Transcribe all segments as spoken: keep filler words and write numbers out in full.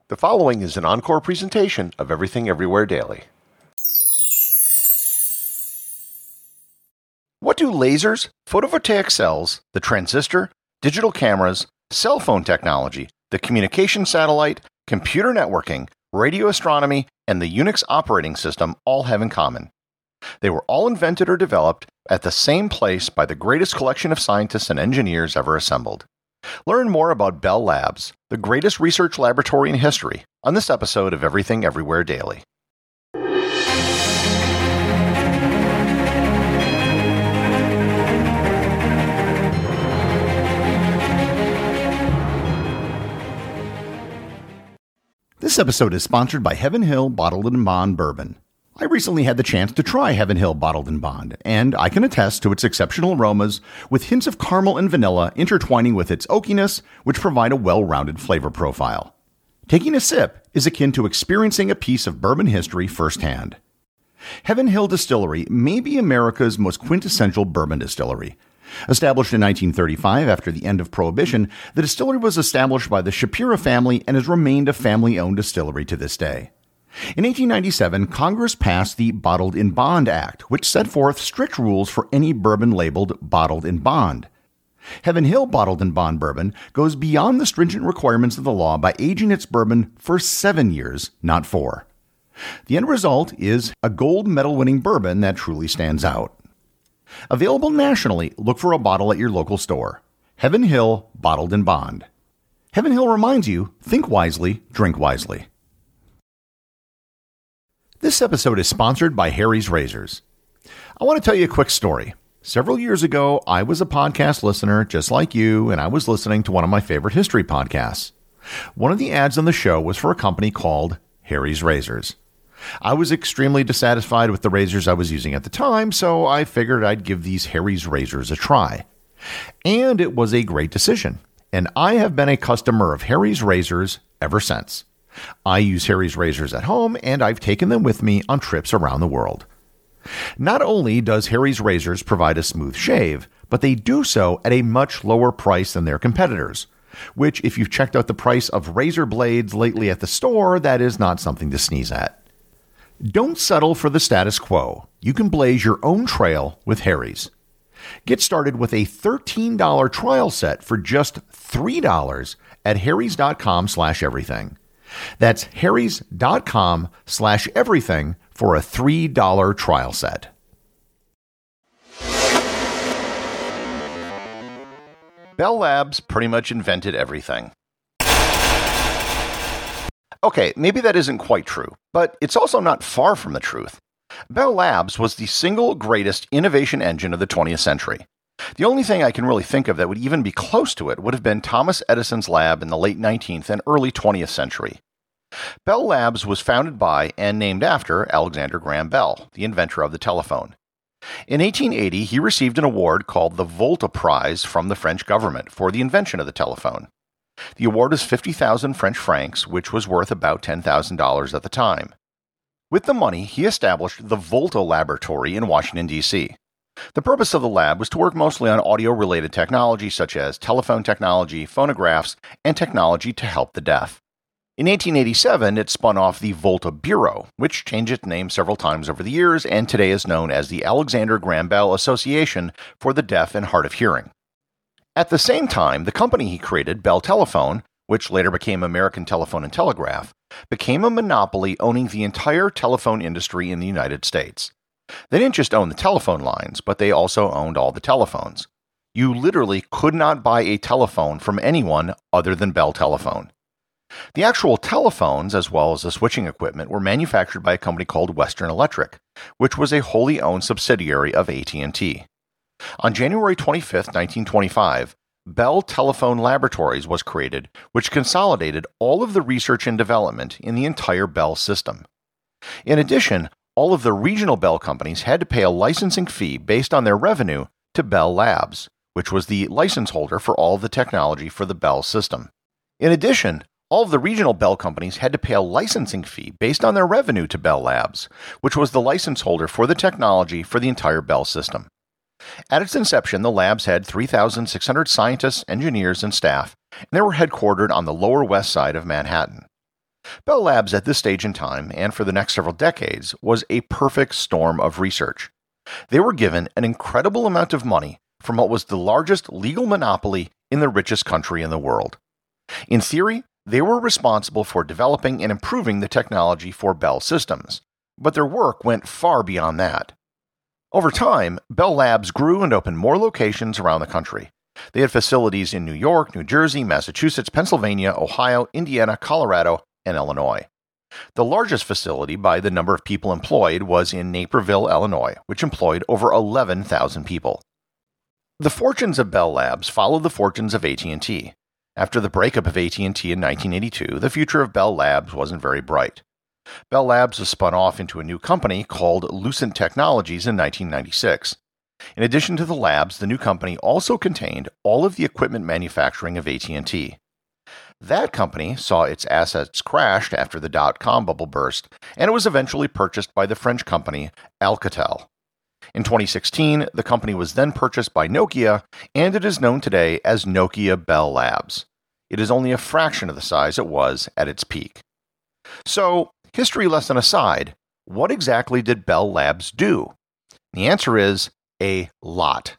The following is an encore presentation of Everything Everywhere Daily. What do lasers, photovoltaic cells, the transistor, digital cameras, cell phone technology, the communication satellite, computer networking, radio astronomy, and the Unix operating system all have in common? They were all invented or developed at the same place by the greatest collection of scientists and engineers ever assembled. Learn more about Bell Labs, the greatest research laboratory in history, on this episode of Everything Everywhere Daily. This episode is sponsored by Heaven Hill Bottled and Bond Bourbon. I recently had the chance to try Heaven Hill Bottled and Bond, and I can attest to its exceptional aromas with hints of caramel and vanilla intertwining with its oakiness, which provide a well-rounded flavor profile. Taking a sip is akin to experiencing a piece of bourbon history firsthand. Heaven Hill Distillery may be America's most quintessential bourbon distillery. Established in nineteen thirty-five after the end of Prohibition, the distillery was established by the Shapira family and has remained a family-owned distillery to this day. In eighteen ninety-seven, Congress passed the Bottled in Bond Act, which set forth strict rules for any bourbon labeled Bottled in Bond. Heaven Hill Bottled in Bond Bourbon goes beyond the stringent requirements of the law by aging its bourbon for seven years, not four. The end result is a gold medal-winning bourbon that truly stands out. Available nationally, look for a bottle at your local store. Heaven Hill Bottled in Bond. Heaven Hill reminds you, think wisely, drink wisely. This episode is sponsored by Harry's Razors. I want to tell you a quick story. Several years ago, I was a podcast listener just like you, and I was listening to one of my favorite history podcasts. One of the ads on the show was for a company called Harry's Razors. I was extremely dissatisfied with the razors I was using at the time, so I figured I'd give these Harry's Razors a try. And it was a great decision, and I have been a customer of Harry's Razors ever since. I use Harry's Razors at home, and I've taken them with me on trips around the world. Not only does Harry's Razors provide a smooth shave, but they do so at a much lower price than their competitors, which, if you've checked out the price of razor blades lately at the store, that is not something to sneeze at. Don't settle for the status quo. You can blaze your own trail with Harry's. Get started with a thirteen dollars trial set for just three dollars at harrys.com slash everything. That's harrys.com slash everything for a three dollars trial set. Bell Labs pretty much invented everything. Okay, maybe that isn't quite true, but it's also not far from the truth. Bell Labs was the single greatest innovation engine of the twentieth century. The only thing I can really think of that would even be close to it would have been Thomas Edison's lab in the late nineteenth and early twentieth century. Bell Labs was founded by and named after Alexander Graham Bell, the inventor of the telephone. In eighteen eighty, he received an award called the Volta Prize from the French government for the invention of the telephone. The award is fifty thousand French francs, which was worth about ten thousand dollars at the time. With the money, he established the Volta Laboratory in Washington, D C The purpose of the lab was to work mostly on audio-related technology such as telephone technology, phonographs, and technology to help the deaf. In eighteen eighty-seven, it spun off the Volta Bureau, which changed its name several times over the years and today is known as the Alexander Graham Bell Association for the Deaf and Hard of Hearing. At the same time, the company he created, Bell Telephone, which later became American Telephone and Telegraph, became a monopoly owning the entire telephone industry in the United States. They didn't just own the telephone lines, but they also owned all the telephones. You literally could not buy a telephone from anyone other than Bell Telephone. The actual telephones, as well as the switching equipment, were manufactured by a company called Western Electric, which was a wholly owned subsidiary of A T and T. On January twenty-fifth, nineteen twenty-five, Bell Telephone Laboratories was created, which consolidated all of the research and development in the entire Bell system. In addition, all of the regional Bell companies had to pay a licensing fee based on their revenue to Bell Labs, which was the license holder for all of the technology for the Bell system. In addition, all of the regional Bell companies had to pay a licensing fee based on their revenue to Bell Labs, which was the license holder for the technology for the entire Bell system. At its inception, the labs had three thousand six hundred scientists, engineers, and staff, and they were headquartered on the Lower West Side of Manhattan. Bell Labs at this stage in time, and for the next several decades, was a perfect storm of research. They were given an incredible amount of money from what was the largest legal monopoly in the richest country in the world. In theory, they were responsible for developing and improving the technology for Bell systems, but their work went far beyond that. Over time, Bell Labs grew and opened more locations around the country. They had facilities in New York, New Jersey, Massachusetts, Pennsylvania, Ohio, Indiana, Colorado, and Illinois. The largest facility by the number of people employed was in Naperville, Illinois, which employed over eleven thousand people. The fortunes of Bell Labs followed the fortunes of A T and T. After the breakup of A T and T in nineteen eighty-two, the future of Bell Labs wasn't very bright. Bell Labs was spun off into a new company called Lucent Technologies in nineteen ninety-six. In addition to the labs, the new company also contained all of the equipment manufacturing of A T and T. That company saw its assets crashed after the dot-com bubble burst, and it was eventually purchased by the French company Alcatel. In twenty sixteen, the company was then purchased by Nokia, and it is known today as Nokia Bell Labs. It is only a fraction of the size it was at its peak. So, history lesson aside, what exactly did Bell Labs do? The answer is a lot.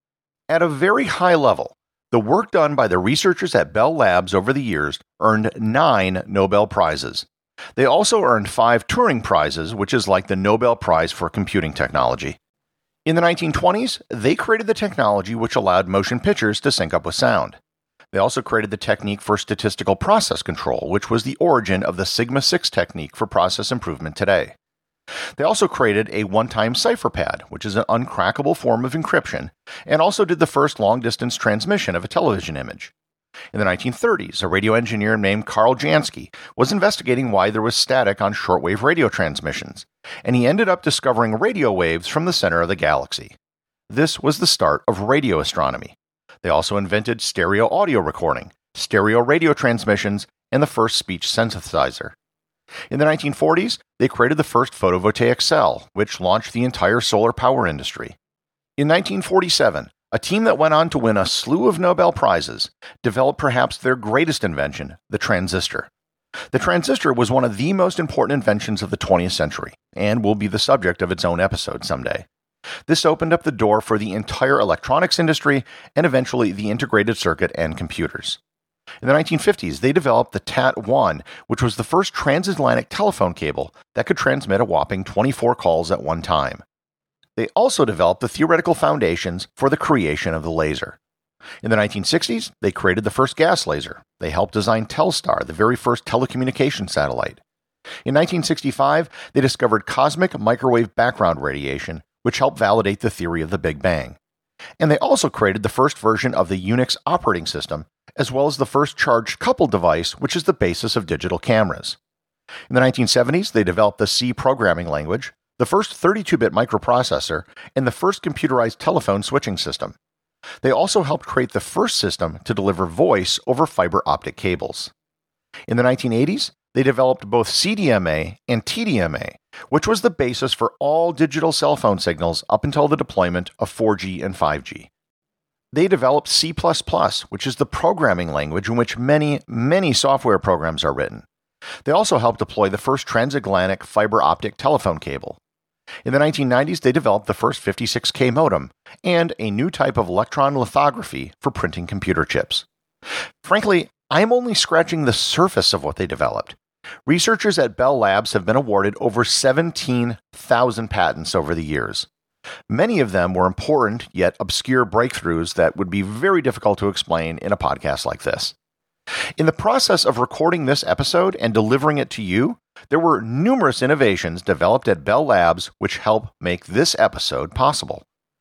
At a very high level, the work done by the researchers at Bell Labs over the years earned nine Nobel Prizes. They also earned five Turing Prizes, which is like the Nobel Prize for computing technology. In the nineteen twenties, they created the technology which allowed motion pictures to sync up with sound. They also created the technique for statistical process control, which was the origin of the Sigma six technique for process improvement today. They also created a one-time cipher pad, which is an uncrackable form of encryption, and also did the first long-distance transmission of a television image. In the nineteen thirties, a radio engineer named Karl Jansky was investigating why there was static on shortwave radio transmissions, and he ended up discovering radio waves from the center of the galaxy. This was the start of radio astronomy. They also invented stereo audio recording, stereo radio transmissions, and the first speech synthesizer. In the nineteen forties, they created the first photovoltaic cell, which launched the entire solar power industry. In nineteen forty-seven, a team that went on to win a slew of Nobel Prizes developed perhaps their greatest invention, the transistor. The transistor was one of the most important inventions of the twentieth century, and will be the subject of its own episode someday. This opened up the door for the entire electronics industry and eventually the integrated circuit and computers. In the nineteen fifties, they developed the T A T one, which was the first transatlantic telephone cable that could transmit a whopping twenty-four calls at one time. They also developed the theoretical foundations for the creation of the laser. In the nineteen sixties, they created the first gas laser. They helped design Telstar, the very first telecommunications satellite. In nineteen sixty-five, they discovered cosmic microwave background radiation, which helped validate the theory of the Big Bang. And they also created the first version of the Unix operating system, as well as the first charged coupled device, which is the basis of digital cameras. In the nineteen seventies, they developed the C programming language, the first thirty-two bit microprocessor, and the first computerized telephone switching system. They also helped create the first system to deliver voice over fiber optic cables. In the nineteen eighties, they developed both C D M A and T D M A, which was the basis for all digital cell phone signals up until the deployment of four G and five G. They developed C plus plus, which is the programming language in which many, many software programs are written. They also helped deploy the first transatlantic fiber optic telephone cable. In the nineteen nineties, they developed the first fifty-six K modem and a new type of electron lithography for printing computer chips. Frankly, I'm only scratching the surface of what they developed. Researchers at Bell Labs have been awarded over seventeen thousand patents over the years. Many of them were important yet obscure breakthroughs that would be very difficult to explain in a podcast like this. In the process of recording this episode and delivering it to you, there were numerous innovations developed at Bell Labs which help make this episode possible.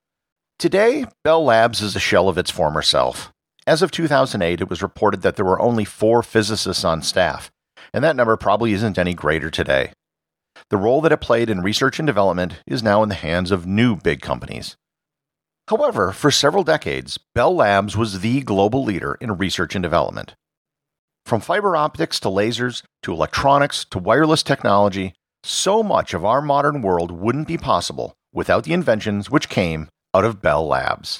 Today, Bell Labs is a shell of its former self. As of two thousand eight, it was reported that there were only four physicists on staff, and that number probably isn't any greater today. The role that it played in research and development is now in the hands of new big companies. However, for several decades, Bell Labs was the global leader in research and development. From fiber optics to lasers, to electronics, to wireless technology, so much of our modern world wouldn't be possible without the inventions which came out of Bell Labs.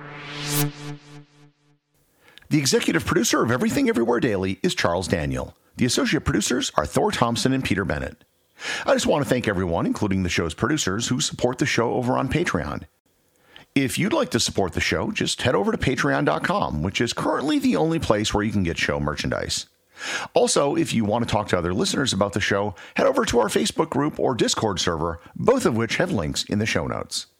The executive producer of Everything Everywhere Daily is Charles Daniel. The associate producers are Thor Thompson and Peter Bennett. I just want to thank everyone, including the show's producers, who support the show over on Patreon. If you'd like to support the show, just head over to patreon dot com, which is currently the only place where you can get show merchandise. Also, if you want to talk to other listeners about the show, head over to our Facebook group or Discord server, both of which have links in the show notes.